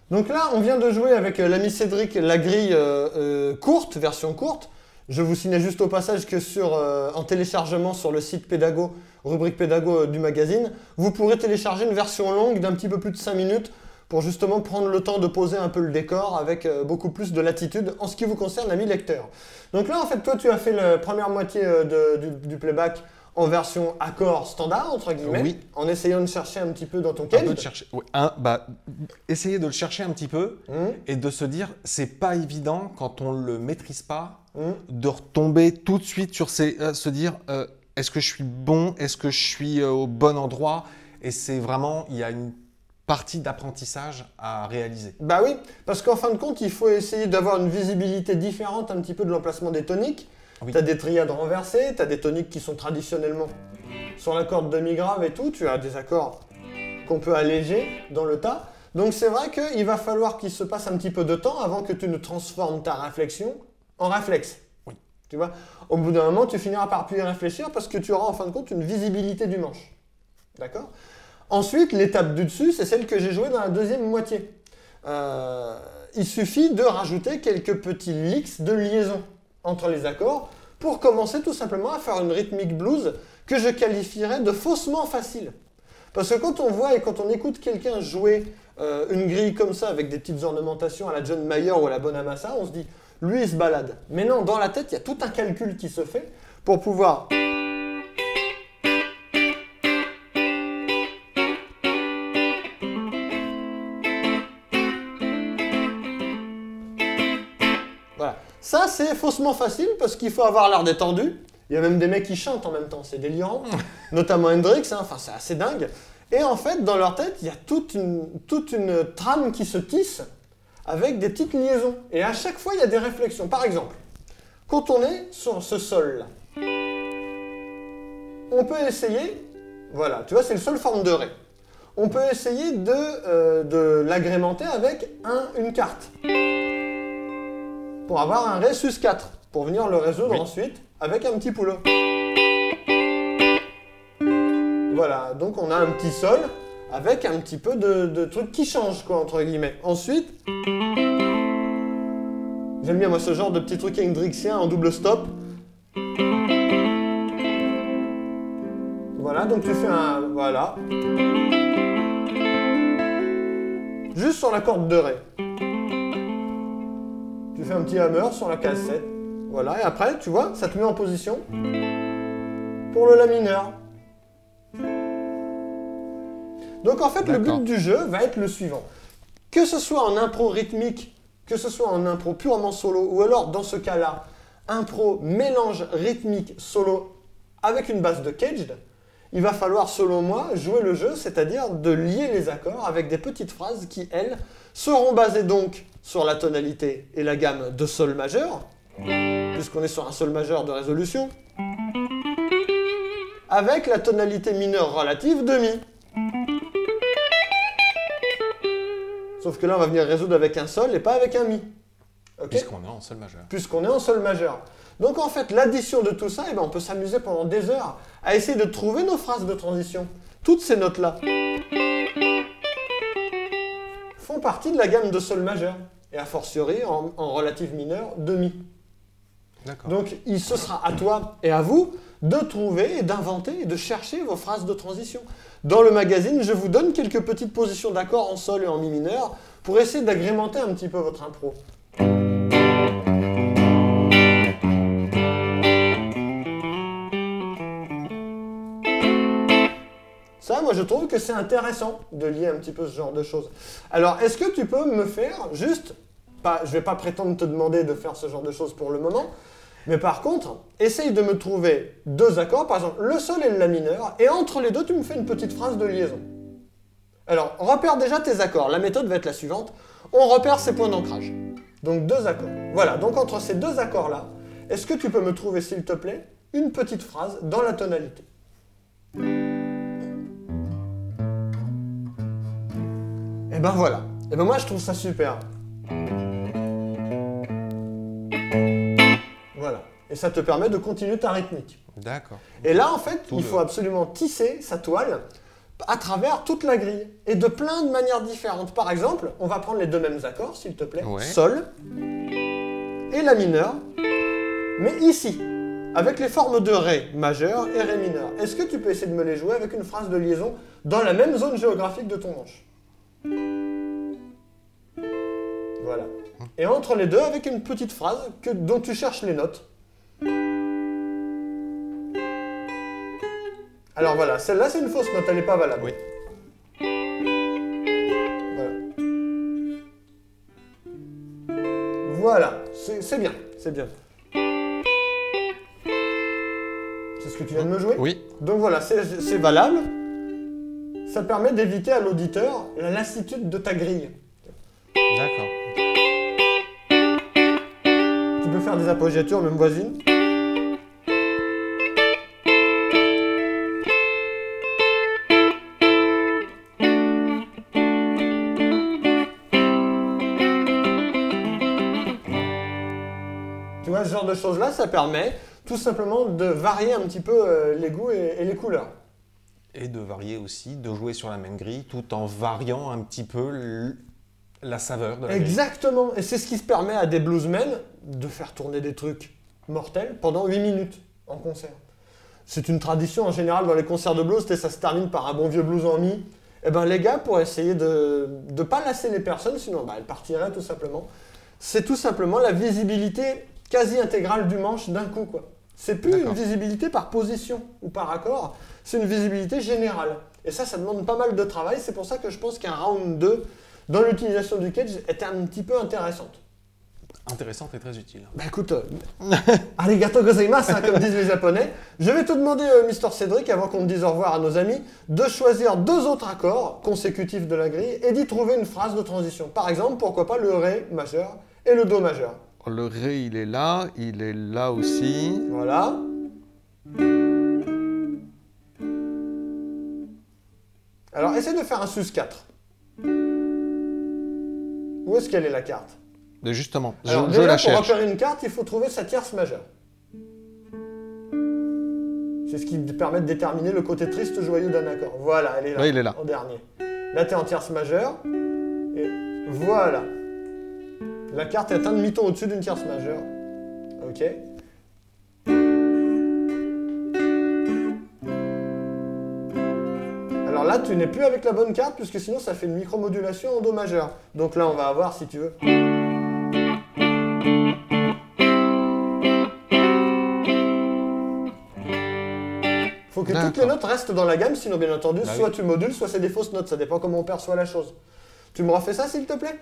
Donc là, on vient de jouer avec l'ami Cédric la grille courte, version courte. Je vous signale juste au passage que en téléchargement sur le site Pédago, rubrique Pédago du magazine, vous pourrez télécharger une version longue d'un petit peu plus de 5 minutes pour justement prendre le temps de poser un peu le décor avec beaucoup plus de latitude en ce qui vous concerne, ami lecteur. Donc là, en fait, toi, tu as fait la première moitié du playback en version accord standard, entre guillemets, Oui. en essayant de chercher un petit peu dans ton cage. Un peu de chercher. Ouais, essayer de le chercher un petit peu et de se dire, c'est pas évident quand on le maîtrise pas, de retomber tout de suite sur se dire, est-ce que je suis bon, est-ce que je suis au bon endroit? Et c'est vraiment, il y a une partie d'apprentissage à réaliser. Bah oui, parce qu'en fin de compte, il faut essayer d'avoir une visibilité différente un petit peu de l'emplacement des toniques. Oui. Tu as des triades renversées, tu as des toniques qui sont traditionnellement sur la corde demi-grave et tout, tu as des accords qu'on peut alléger dans le tas. Donc c'est vrai qu'il va falloir qu'il se passe un petit peu de temps avant que tu ne transformes ta réflexion en réflexe. Oui. Tu vois, au bout d'un moment, tu finiras par plus y réfléchir parce que tu auras en fin de compte une visibilité du manche. D'accord ? Ensuite, l'étape du dessus, c'est celle que j'ai jouée dans la deuxième moitié. Il suffit de rajouter quelques petits licks de liaison entre les accords pour commencer tout simplement à faire une rythmique blues que je qualifierais de faussement facile. Parce que quand on voit et quand on écoute quelqu'un jouer une grille comme ça avec des petites ornementations à la John Mayer ou à la Bonamassa, on se dit, lui il se balade. Mais non, dans la tête, il y a tout un calcul qui se fait pour pouvoir... Ça, c'est faussement facile parce qu'il faut avoir l'air détendu. Il y a même des mecs qui chantent en même temps, c'est délirant. Notamment Hendrix, hein. Enfin, c'est assez dingue. Et en fait, dans leur tête, il y a toute une trame qui se tisse avec des petites liaisons. Et à chaque fois, il y a des réflexions. Par exemple, quand on est sur ce sol-là, on peut essayer, voilà, tu vois, c'est le sol forme de Ré. On peut essayer de l'agrémenter avec une carte. Pour avoir un Ré sus 4, pour venir le résoudre ensuite avec un petit poulot. Voilà, donc on a un petit sol avec un petit peu de trucs qui changent, quoi, entre guillemets. Ensuite, j'aime bien moi ce genre de petit truc hendrixien en double stop. Voilà, donc tu fais un... Voilà. Juste sur la corde de Ré. Tu fais un petit hammer sur la case 7. Voilà, et après, tu vois, ça te met en position pour le La mineur. Donc en fait, le but du jeu va être le suivant. Que ce soit en impro rythmique, que ce soit en impro purement solo, ou alors dans ce cas-là, impro mélange rythmique solo avec une base de caged, il va falloir, selon moi, jouer le jeu, c'est-à-dire de lier les accords avec des petites phrases qui, elles, seront basées donc sur la tonalité et la gamme de sol majeur, puisqu'on est sur un sol majeur de résolution, avec la tonalité mineure relative de mi. Sauf que là, on va venir résoudre avec un sol et pas avec un mi. Okay ? Puisqu'on est en sol majeur. Puisqu'on est en sol majeur. Donc en fait, l'addition de tout ça, eh ben, on peut s'amuser pendant des heures à essayer de trouver nos phrases de transition. Toutes ces notes-là font partie de la gamme de sol majeur, et a fortiori en relative mineure de mi. D'accord. Donc ce sera à toi et à vous de trouver et d'inventer et de chercher vos phrases de transition. Dans le magazine, je vous donne quelques petites positions d'accords en sol et en mi mineur pour essayer d'agrémenter un petit peu votre impro. Ça, moi, je trouve que c'est intéressant de lier un petit peu ce genre de choses. Alors, est-ce que tu peux me faire juste... je ne vais pas prétendre te demander de faire ce genre de choses pour le moment, mais par contre, essaye de me trouver deux accords, par exemple le sol et le la mineur, et entre les deux, tu me fais une petite phrase de liaison. Alors, repère déjà tes accords. La méthode va être la suivante. On repère ses points d'ancrage. Donc, deux accords. Voilà, donc entre ces deux accords-là, est-ce que tu peux me trouver, s'il te plaît, une petite phrase dans la tonalité ? Et ben voilà. Et ben moi, je trouve ça super. Voilà. Et ça te permet de continuer ta rythmique. D'accord. Et là, en fait, il faut absolument tisser sa toile à travers toute la grille et de plein de manières différentes. Par exemple, on va prendre les deux mêmes accords, s'il te plaît, Sol et La mineur, mais ici, avec les formes de Ré majeur et Ré mineur. Est-ce que tu peux essayer de me les jouer avec une phrase de liaison dans la même zone géographique de ton manche? Voilà. Et entre les deux, avec une petite phrase dont tu cherches les notes. Alors voilà, celle-là c'est une fausse note, elle n'est pas valable. Oui. Voilà, c'est bien, c'est bien. C'est ce que tu viens de me jouer? Oui. Donc voilà, c'est valable. Ça permet d'éviter à l'auditeur la lassitude de ta grille. D'accord. Tu peux faire des appoggiatures, même voisine. Tu vois, ce genre de choses-là, ça permet tout simplement de varier un petit peu les goûts et les couleurs. Et de varier aussi, de jouer sur la même grille, tout en variant un petit peu la saveur de la grille. Exactement, et c'est ce qui se permet à des bluesmen de faire tourner des trucs mortels pendant 8 minutes en concert. C'est une tradition en général dans les concerts de blues, ça se termine par un bon vieux blues en mi. Et ben les gars, pour essayer de ne pas lasser les personnes, sinon elles partiraient tout simplement, c'est tout simplement la visibilité quasi intégrale du manche d'un coup, quoi. C'est plus une visibilité par position ou par accord, c'est une visibilité générale. Et ça demande pas mal de travail, c'est pour ça que je pense qu'un round 2 dans l'utilisation du cage était un petit peu intéressante. Intéressante et très utile. Bah écoute, arigato gozaimasu, hein, comme disent les japonais. Je vais te demander, Mr. Cédric, avant qu'on dise au revoir à nos amis, de choisir 2 autres accords consécutifs de la grille et d'y trouver une phrase de transition. Par exemple, pourquoi pas le Ré majeur et le Do majeur. Le Ré, il est là aussi. Voilà. Alors, essaie de faire un sus4. Où est-ce qu'elle est la carte? Mais justement, alors, je déjà, la cherche. Pour repérer une carte, il faut trouver sa tierce majeure. C'est ce qui permet de déterminer le côté triste ou joyeux d'un accord. Voilà, elle est là, Oui, il est là. en dernier. Là, tu es en tierce majeure. Et voilà. La carte est un demi-ton au-dessus d'une tierce majeure. Ok. Alors là, tu n'es plus avec la bonne carte, puisque sinon ça fait une micromodulation en Do majeur. Donc là, on va avoir, si tu veux... Faut que toutes les notes restent dans la gamme, sinon bien entendu, soit tu modules, soit c'est des fausses notes. Ça dépend comment on perçoit la chose. Tu me refais ça, s'il te plaît?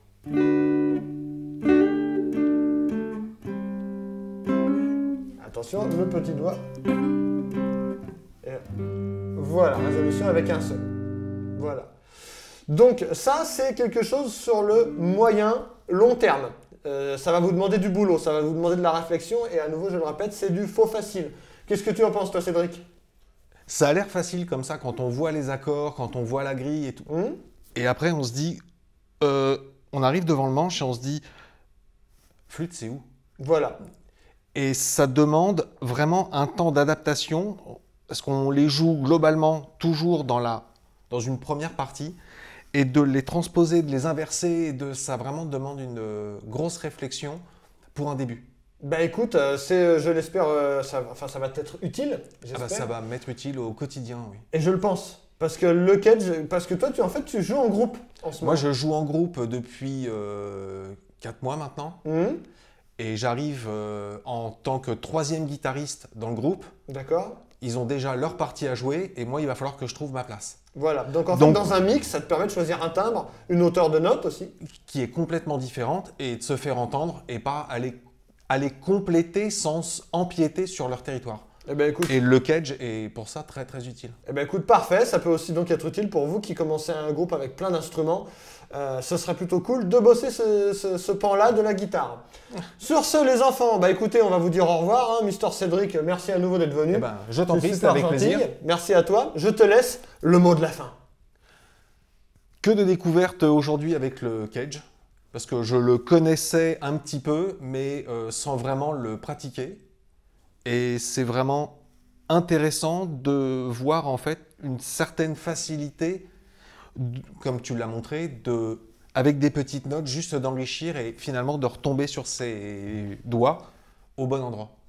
Attention, le petit doigt. Et voilà, résolution avec un seul. Voilà. Donc ça, c'est quelque chose sur le moyen long terme. Ça va vous demander du boulot, ça va vous demander de la réflexion, et à nouveau, je le répète, c'est du faux facile. Qu'est-ce que tu en penses, toi, Cédric? Ça a l'air facile comme ça quand on voit les accords, quand on voit la grille et tout. Et après, on se dit, on arrive devant le manche et on se dit, flûte, c'est où? Voilà. Et ça demande vraiment un temps d'adaptation, parce qu'on les joue globalement toujours dans une première partie, et de les transposer, de les inverser, ça vraiment demande une grosse réflexion pour un début. Bah écoute, je l'espère, ça va t'être utile, j'espère. Ça va m'être utile au quotidien, oui. Et je le pense, parce que le cage, parce que toi, tu joues en groupe en ce moment. Moi, je joue en groupe depuis 4 mois maintenant. Et j'arrive en tant que 3e guitariste dans le groupe. D'accord. Ils ont déjà leur partie à jouer et moi, il va falloir que je trouve ma place. Voilà, donc en fait, dans un mix, ça te permet de choisir un timbre, une hauteur de note aussi. Qui est complètement différente et de se faire entendre et pas aller compléter sans empiéter sur leur territoire. Eh ben, écoute, et le cage est pour ça très très utile. Eh ben, écoute, parfait, ça peut aussi donc être utile pour vous qui commencez un groupe avec plein d'instruments. Ce serait plutôt cool de bosser ce pan-là de la guitare. Sur ce, les enfants, bah écoutez, on va vous dire au revoir. Hein. Mr. Cédric, merci à nouveau d'être venu. Eh ben, je t'en prie, c'était avec gentil. plaisir. Merci à toi. Je te laisse le mot de la fin. Que de découvertes aujourd'hui avec le cage, parce que je le connaissais un petit peu, mais sans vraiment le pratiquer. Et c'est vraiment intéressant de voir en fait une certaine facilité, comme tu l'as montré, avec des petites notes, juste d'enrichir et finalement de retomber sur ses doigts au bon endroit.